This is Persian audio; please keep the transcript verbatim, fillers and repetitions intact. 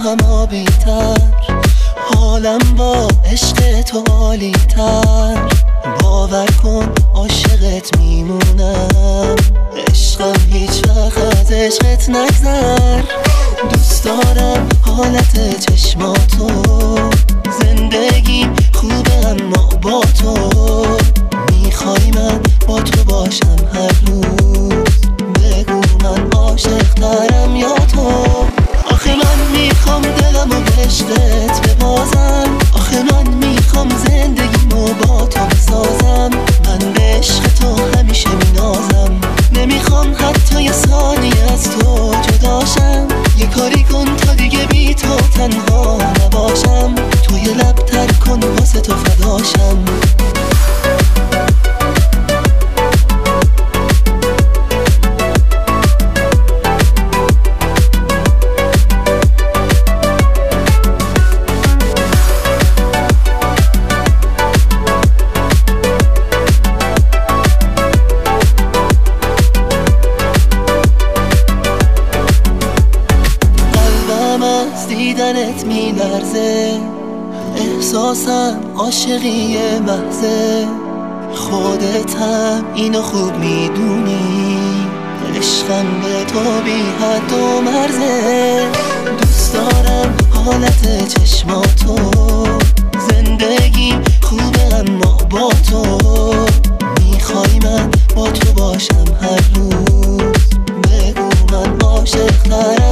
هم آبی تر، حالم با عشق تو عالی تر. باور کن عاشقت میمونم، عشقم هیچ وقت از عشقت نگذر. دوست دارم حالت چشماتو، زندگیم خوبه اما با تو. میخوای من با تو باشم هر روز، بگو من عاشق ترم یا تو. آخه من میخوام دلمو به عشقت ببازم، آخه من میخوام زندگیمو با تو بسازم. من به عشق تو همیشه مینازم، نمیخوام حتی یه ثانیه از تو جداشم. یه کاری کن تا دیگه بی تو تنها نباشم، تو یه لب تر کن واسه تو فداشم. دیدنت میلرزه، احساسم عاشقی محضه. خودتم اینو خوب میدونی، عشقم به تو بی حد و مرزه. دوست دارم حالت چشماتو، زندگیم خوبه اما با تو. میخوای من با تو باشم هر روز، بگو من عاشق ترم